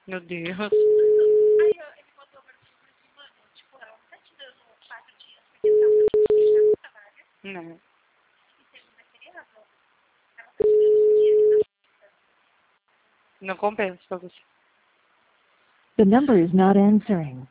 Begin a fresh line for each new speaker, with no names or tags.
Meu Deus.
Aí ele botou pra mim assim, mano, tipo, ela não tá te dando 4 dias porque tá pra te deixar no trabalho.
Não.
E segunda é feriado. Ela tá te dando um dia e na
Não compensa pra você.
The number is not answering.